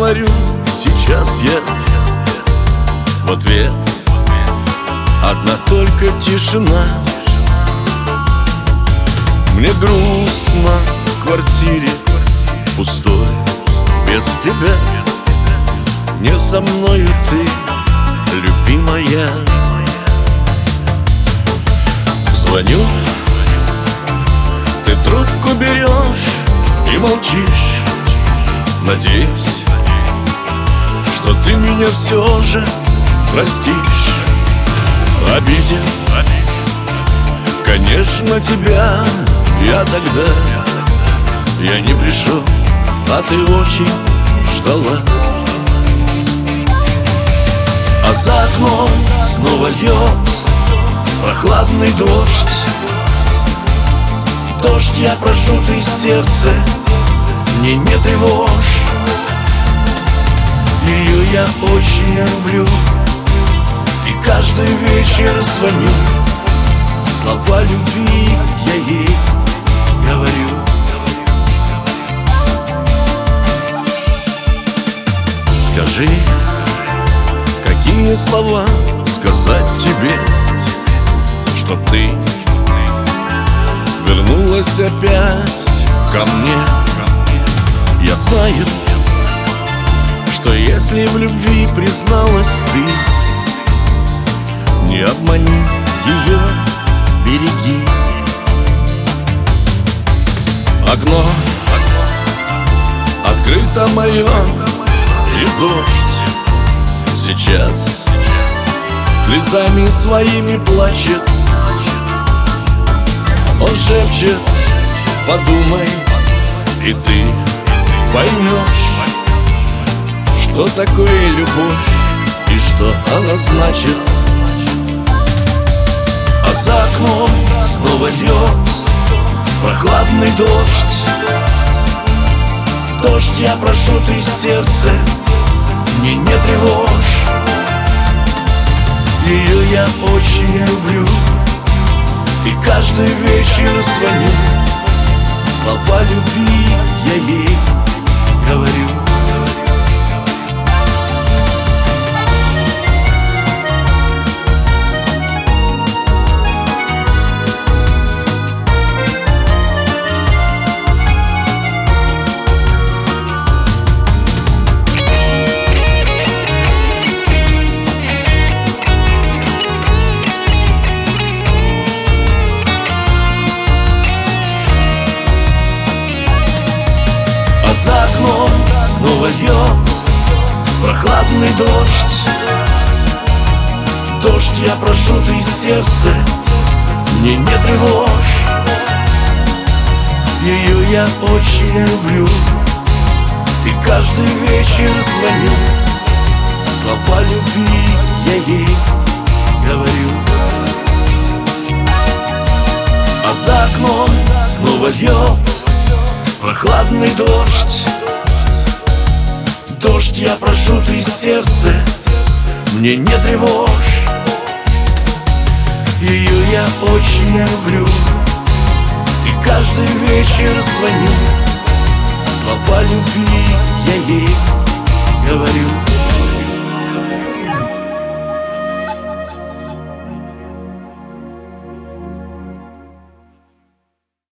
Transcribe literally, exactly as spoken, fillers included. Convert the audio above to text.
говорю сейчас я в ответ одна только тишина. Мне грустно в квартире пустой, без тебя. Не со мною ты, любимая. Звоню, ты трубку берешь и молчишь. Надеюсь, что ты меня все же простишь. Обидел, конечно, тебя я тогда. Я не пришел, а ты очень ждала. А за окном снова льет прохладный дождь. Дождь, я прошу, ты сердце мне не тревожь. Ее я очень люблю, и каждый вечер звоню. Слова любви я ей говорю. Скажи, какие слова сказать тебе, чтоб ты вернулась опять ко мне. Я знаю, что если в любви призналась ты, не обмани ее, береги. Окно открыто мое, и дождь сейчас слезами своими плачет. Он шепчет: подумай, и ты поймешь, что такое любовь и что она значит. А за окном снова льет прохладный дождь. Дождь, я прошу, ты сердце мне не тревожь. Ее я очень люблю, и каждый вечер звоню. Слова любви я ей говорю. За окном снова льет прохладный дождь. Дождь, я прошу, ты сердце мне не тревожь. Ее я очень люблю, и каждый вечер звоню. Слова любви я ей говорю. А за окном снова льет прохладный дождь. Дождь, я прошу, ты сердце мне не тревожь. Ее я очень люблю, и каждый вечер звоню. Слова любви я ей говорю.